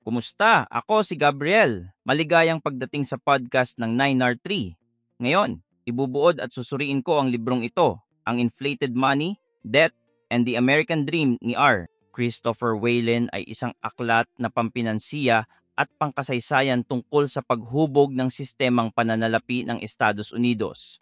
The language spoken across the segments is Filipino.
Kumusta? Ako si Gabriel. Maligayang pagdating sa podcast ng 9R3. Ngayon, ibubuod at susuriin ko ang librong ito, Ang Inflated Money, Debt, and the American Dream ni R. Christopher Whalen ay isang aklat na pampinansiya at pangkasaysayan tungkol sa paghubog ng sistemang pananalapi ng Estados Unidos.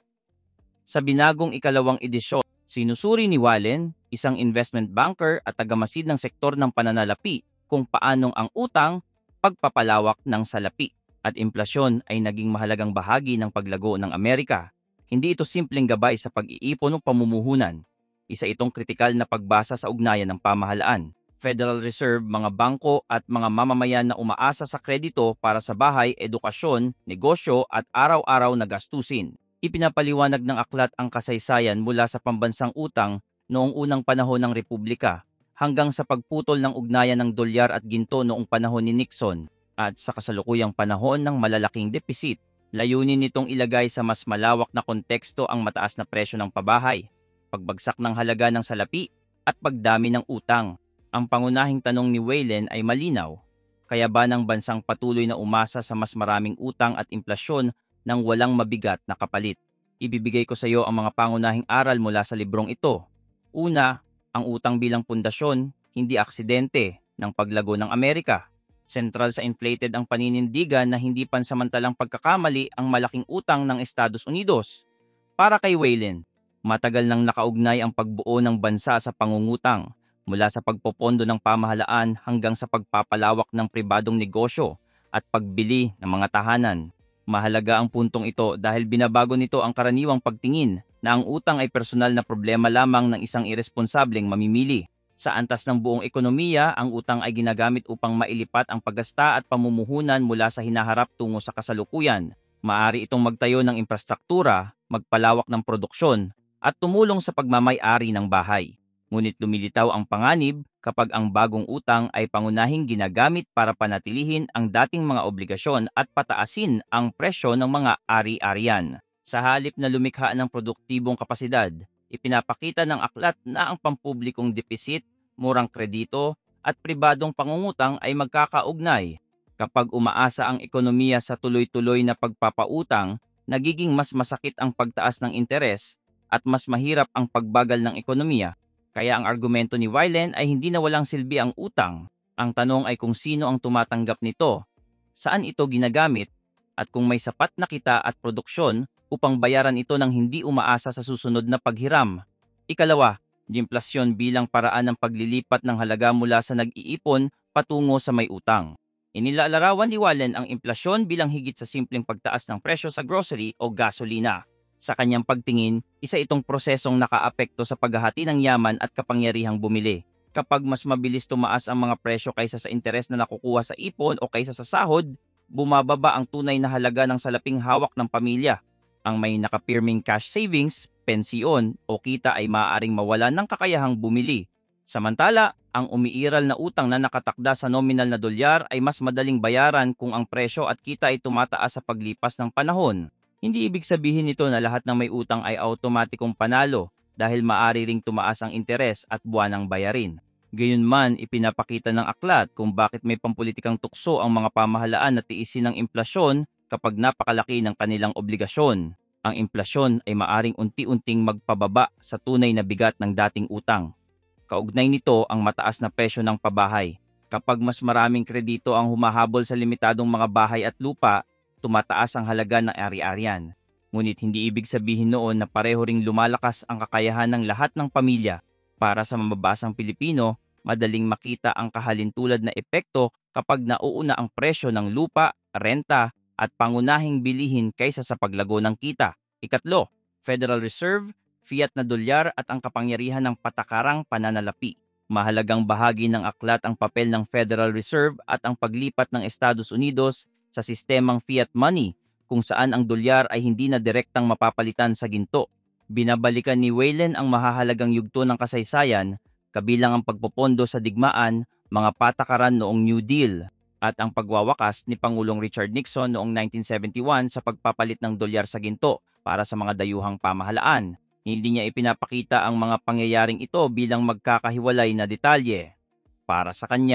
Sa binagong ikalawang edisyon, sinusuri ni Whalen, isang investment banker at tagamasid ng sektor ng pananalapi, kung paanong ang utang, pagpapalawak ng salapi, at implasyon ay naging mahalagang bahagi ng paglago ng Amerika. Hindi ito simpleng gabay sa pag-iipon o pamumuhunan. Isa itong kritikal na pagbasa sa ugnayan ng pamahalaan, Federal Reserve, mga bangko at mga mamamayan na umaasa sa kredito para sa bahay, edukasyon, negosyo at araw-araw na gastusin. Ipinapaliwanag ng aklat ang kasaysayan mula sa pambansang utang noong unang panahon ng Republika hanggang sa pagputol ng ugnayan ng dolyar at ginto noong panahon ni Nixon at sa kasalukuyang panahon ng malalaking depisit. Layunin nitong ilagay sa mas malawak na konteksto ang mataas na presyo ng pabahay, pagbagsak ng halaga ng salapi at pagdami ng utang. Ang pangunahing tanong ni Whalen ay malinaw. Kaya ba ng bansang patuloy na umasa sa mas maraming utang at implasyon nang walang mabigat na kapalit? Ibibigay ko sa iyo ang mga pangunahing aral mula sa librong ito. Una, ang utang bilang pundasyon, hindi aksidente ng paglago ng Amerika. Sentral sa inflated ang paninindigan na hindi pansamantalang pagkakamali ang malaking utang ng Estados Unidos. Para kay Whalen, matagal nang nakaugnay ang pagbuo ng bansa sa pangungutang, mula sa pagpopondo ng pamahalaan hanggang sa pagpapalawak ng pribadong negosyo at pagbili ng mga tahanan. Mahalaga ang puntong ito dahil binabago nito ang karaniwang pagtingin na ang utang ay personal na problema lamang ng isang iresponsableng mamimili. Sa antas ng buong ekonomiya, ang utang ay ginagamit upang mailipat ang paggasta at pamumuhunan mula sa hinaharap tungo sa kasalukuyan. Maaari itong magtayo ng infrastruktura, magpalawak ng produksyon, at tumulong sa pagmamay-ari ng bahay. Ngunit lumilitaw ang panganib kapag ang bagong utang ay pangunahing ginagamit para panatilihin ang dating mga obligasyon at pataasin ang presyo ng mga ari-arian. Sa halip na lumikha ng produktibong kapasidad, ipinapakita ng aklat na ang pampublikong depisit, murang kredito, at pribadong pangungutang ay magkakaugnay. Kapag umaasa ang ekonomiya sa tuloy-tuloy na pagpapautang, nagiging mas masakit ang pagtaas ng interes at mas mahirap ang pagbagal ng ekonomiya. Kaya ang argumento ni Whalen ay hindi na walang silbi ang utang. Ang tanong ay kung sino ang tumatanggap nito, saan ito ginagamit, at kung may sapat na kita at produksyon upang bayaran ito ng hindi umaasa sa susunod na paghiram. Ikalawa, inflasyon bilang paraan ng paglilipat ng halaga mula sa nag-iipon patungo sa may utang. Inilalarawan ni Whalen ang inflasyon bilang higit sa simpleng pagtaas ng presyo sa grocery o gasolina. Sa kanyang pagtingin, isa itong prosesong nakaapekto sa paghahati ng yaman at kapangyarihang bumili. Kapag mas mabilis tumaas ang mga presyo kaysa sa interes na nakukuha sa ipon o kaysa sa sahod, bumababa ang tunay na halaga ng salaping hawak ng pamilya. Ang may nakapirming cash savings, pensyon o kita ay maaaring mawalan ng kakayahang bumili. Samantala, ang umiiral na utang na nakatakda sa nominal na dolyar ay mas madaling bayaran kung ang presyo at kita ay tumataas sa paglipas ng panahon. Hindi ibig sabihin nito na lahat ng may utang ay automatikong panalo dahil maaari ring tumaas ang interes at buwanang bayarin. Gayunman, ipinapakita ng aklat kung bakit may pampulitikang tukso ang mga pamahalaan na tiisin ng inflasyon kapag napakalaki ng kanilang obligasyon. Ang inflasyon ay maaring unti-unting magpababa sa tunay na bigat ng dating utang. Kaugnay nito ang mataas na presyo ng pabahay. Kapag mas maraming kredito ang humahabol sa limitadong mga bahay at lupa, tumataas ang halaga ng ari-arian. Ngunit hindi ibig sabihin noon na pareho ring lumalakas ang kakayahan ng lahat ng pamilya. Para sa mababasang Pilipino, madaling makita ang kahalintulad na epekto kapag nauuna ang presyo ng lupa, renta, at pangunahing bilihin kaysa sa paglago ng kita. Ikatlo, Federal Reserve, fiat na dolyar at ang kapangyarihan ng patakarang pananalapi. Mahalagang bahagi ng aklat ang papel ng Federal Reserve at ang paglipat ng Estados Unidos sa sistemang fiat money kung saan ang dolyar ay hindi na direktang mapapalitan sa ginto. Binabalikan ni Whalen ang mahahalagang yugto ng kasaysayan, kabilang ang pagpopondo sa digmaan, mga patakaran noong New Deal, at ang pagwawakas ni Pangulong Richard Nixon noong 1971 sa pagpapalit ng dolyar sa ginto para sa mga dayuhang pamahalaan. Hindi niya ipinapakita ang mga pangyayaring ito bilang magkakahiwalay na detalye. Para sa kanya,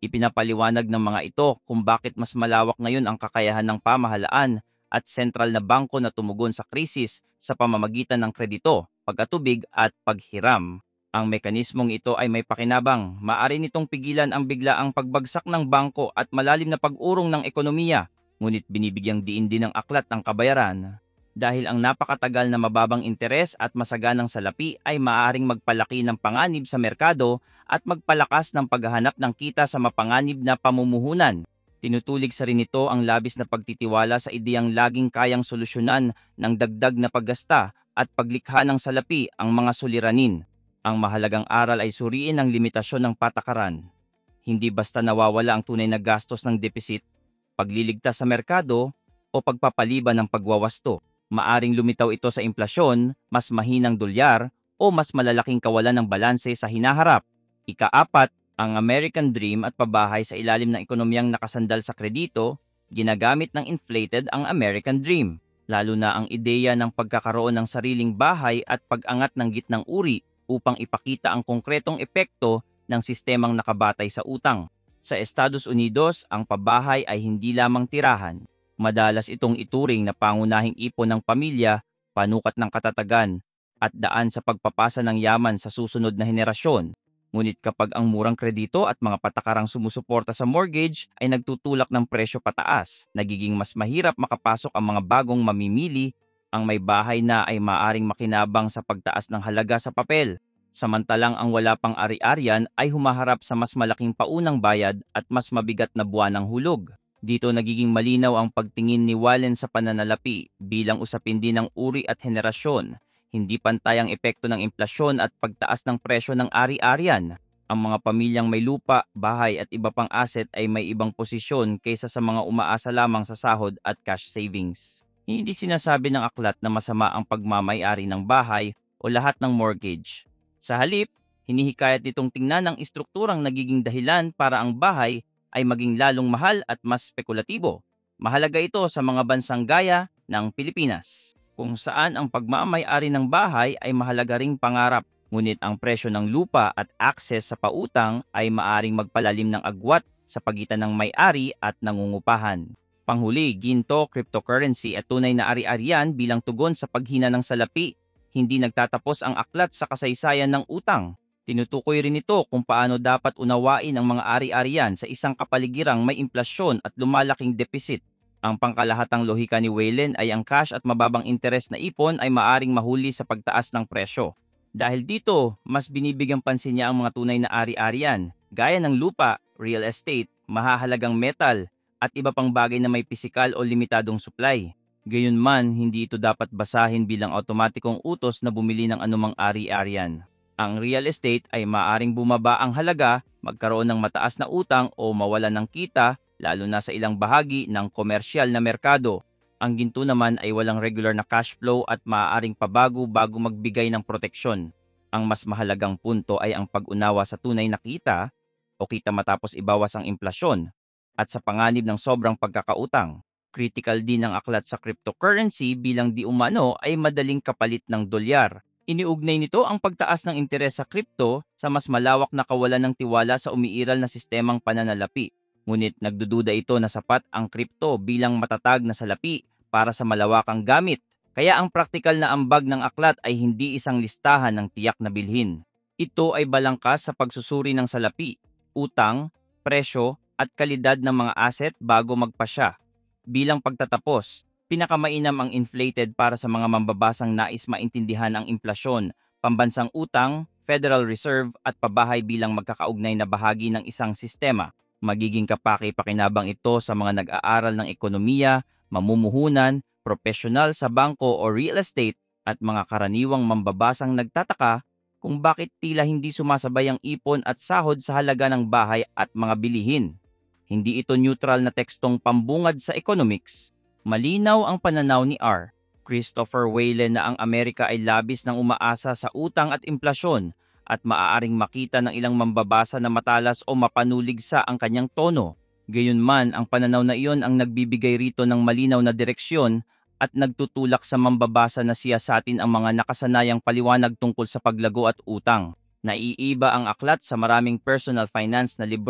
Ipinapaliwanag ng mga ito kung bakit mas malawak ngayon ang kakayahan ng pamahalaan at sentral na bangko na tumugon sa krisis sa pamamagitan ng kredito, pagkatubig at paghiram. Ang mekanismong ito ay may pakinabang. Maaari nitong pigilan ang biglaang pagbagsak ng bangko at malalim na pag-urong ng ekonomiya, ngunit binibigyang diin din ng aklat ang kabayaran. Dahil ang napakatagal na mababang interes at masaganang salapi ay maaaring magpalaki ng panganib sa merkado at magpalakas ng paghahanap ng kita sa mapanganib na pamumuhunan. Tinutulig sa rin ito ang labis na pagtitiwala sa ideyang laging kayang solusyonan ng dagdag na paggasta at paglikha ng salapi ang mga suliranin. Ang mahalagang aral ay suriin ang limitasyon ng patakaran. Hindi basta nawawala ang tunay na gastos ng depisit, pagliligtas sa merkado, o pagpapaliban ng pagwawasto. Maaring lumitaw ito sa inflasyon, mas mahinang dolyar, o mas malalaking kawalan ng balanse sa hinaharap. Ika-4, ang American Dream at pabahay sa ilalim ng ekonomiyang nakasandal sa kredito, ginagamit ng inflated ang American Dream, lalo na ang ideya ng pagkakaroon ng sariling bahay at pag-angat ng gitnang uri upang ipakita ang konkretong epekto ng sistemang nakabatay sa utang. Sa Estados Unidos, ang pabahay ay hindi lamang tirahan. Madalas itong ituring na pangunahing ipon ng pamilya, panukat ng katatagan, at daan sa pagpapasa ng yaman sa susunod na henerasyon. Ngunit kapag ang murang kredito at mga patakarang sumusuporta sa mortgage ay nagtutulak ng presyo pataas, nagiging mas mahirap makapasok ang mga bagong mamimili. Ang may bahay na ay maaring makinabang sa pagtaas ng halaga sa papel, samantalang ang wala pang ari-arian ay humaharap sa mas malaking paunang bayad at mas mabigat na buwan ng hulog. Dito nagiging malinaw ang pagtingin ni Wallen sa pananalapi bilang usapin din ng uri at henerasyon. Hindi pantay ang epekto ng inflasyon at pagtaas ng presyo ng ari-arian. Ang mga pamilyang may lupa, bahay at iba pang asset ay may ibang posisyon kaysa sa mga umaasa lamang sa sahod at cash savings. Hindi sinasabi ng aklat na masama ang pagmamay-ari ng bahay o lahat ng mortgage. Sa halip, hinihikayat nitong tingnan ang istrukturang nagiging dahilan para ang bahay ay maging lalong mahal at mas spekulatibo. Mahalaga ito sa mga bansang gaya ng Pilipinas, kung saan ang pagmamay-ari ng bahay ay mahalaga ring pangarap, ngunit ang presyo ng lupa at access sa pautang ay maaring magpalalim ng agwat sa pagitan ng may-ari at nangungupahan. Panghuli, ginto, cryptocurrency at tunay na ari-arian bilang tugon sa paghina ng salapi. Hindi nagtatapos ang aklat sa kasaysayan ng utang. Tinutukoy rin ito kung paano dapat unawain ang mga ari-arian sa isang kapaligirang may inflasyon at lumalaking depisit. Ang pangkalahatang lohika ni Whalen ay ang cash at mababang interes na ipon ay maaring mahuli sa pagtaas ng presyo. Dahil dito, mas binibigyang pansin niya ang mga tunay na ari-arian, gaya ng lupa, real estate, mahahalagang metal, at iba pang bagay na may pisikal o limitadong supply. Gayunman, hindi ito dapat basahin bilang automatikong utos na bumili ng anumang ari-arian. Ang real estate ay maaaring bumaba ang halaga, magkaroon ng mataas na utang o mawalan ng kita, lalo na sa ilang bahagi ng komersyal na merkado. Ang ginto naman ay walang regular na cash flow at maaaring pabago bago magbigay ng proteksyon. Ang mas mahalagang punto ay ang pag-unawa sa tunay na kita o kita matapos ibawas ang inflasyon at sa panganib ng sobrang pagkakautang. Critical din ang aklat sa cryptocurrency bilang di umano ay madaling kapalit ng dolyar. Iniugnay nito ang pagtaas ng interes sa crypto sa mas malawak na kawalan ng tiwala sa umiiral na sistemang pananalapi. Ngunit nagdududa ito na sapat ang crypto bilang matatag na salapi para sa malawakang gamit. Kaya ang praktikal na ambag ng aklat ay hindi isang listahan ng tiyak na bilhin. Ito ay balangkas sa pagsusuri ng salapi, utang, presyo at kalidad ng mga asset bago magpasya. Bilang pagtatapos, pinakamainam ang inflated para sa mga mambabasang nais maintindihan ang inflasyon, pambansang utang, Federal Reserve at pabahay bilang magkakaugnay na bahagi ng isang sistema. Magiging kapaki-pakinabang ito sa mga nag-aaral ng ekonomiya, mamumuhunan, profesional sa bangko o real estate at mga karaniwang mambabasang nagtataka kung bakit tila hindi sumasabay ang ipon at sahod sa halaga ng bahay at mga bilihin. Hindi ito neutral na tekstong pambungad sa economics. Malinaw ang pananaw ni R. Christopher Whalen na ang Amerika ay labis ng umaasa sa utang at inflasyon at maaaring makita ng ilang mambabasa na matalas o mapanuligsa ang kanyang tono. Gayunman, ang pananaw na iyon ang nagbibigay rito ng malinaw na direksyon at nagtutulak sa mambabasa na siyasatin ang mga nakasanayang paliwanag tungkol sa paglago at utang. Naiiba ang aklat sa maraming personal finance na libro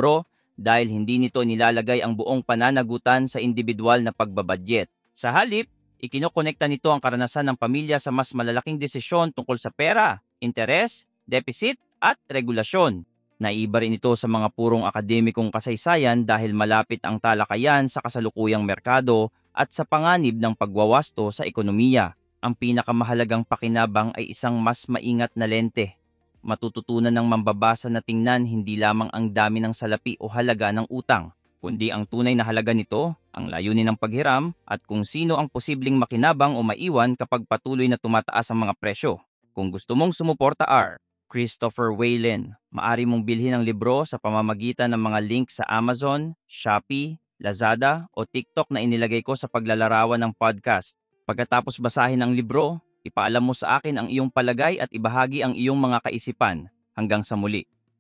dahil hindi nito nilalagay ang buong pananagutan sa individual na pagbabudget. Sa halip, ikinokonekta nito ang karanasan ng pamilya sa mas malalaking desisyon tungkol sa pera, interes, deficit at regulasyon. Naiba rin ito sa mga purong akademikong kasaysayan dahil malapit ang talakayan sa kasalukuyang merkado at sa panganib ng pagwawasto sa ekonomiya. Ang pinakamahalagang pakinabang ay isang mas maingat na lente. Matututunan ng mambabasa na tingnan hindi lamang ang dami ng salapi o halaga ng utang, kundi ang tunay na halaga nito, ang layunin ng paghiram, at kung sino ang posibleng makinabang o maiwan kapag patuloy na tumataas ang mga presyo. Kung gusto mong sumuporta Christopher Whalen. Maari mong bilhin ang libro sa pamamagitan ng mga link sa Amazon, Shopee, Lazada o TikTok na inilagay ko sa paglalarawan ng podcast. Pagkatapos basahin ang libro, ipaalam mo sa akin ang iyong palagay at ibahagi ang iyong mga kaisipan. Hanggang sa muli.